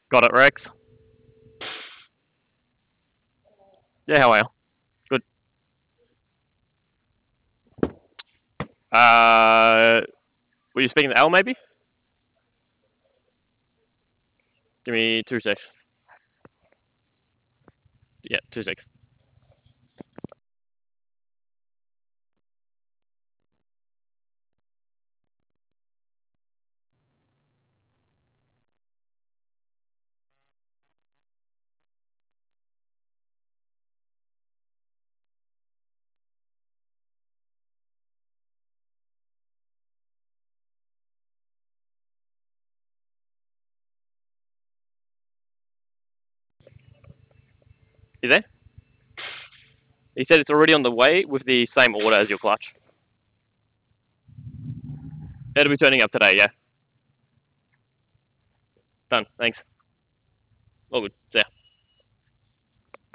Got it, Rex. Yeah, how are you? Good. Were you speaking to Al, maybe? Give me 2 secs. Yeah, 2 secs. You there? He said it's already on the way with the same order as your clutch. It'll be turning up today, yeah. Done. Thanks. All good. See ya.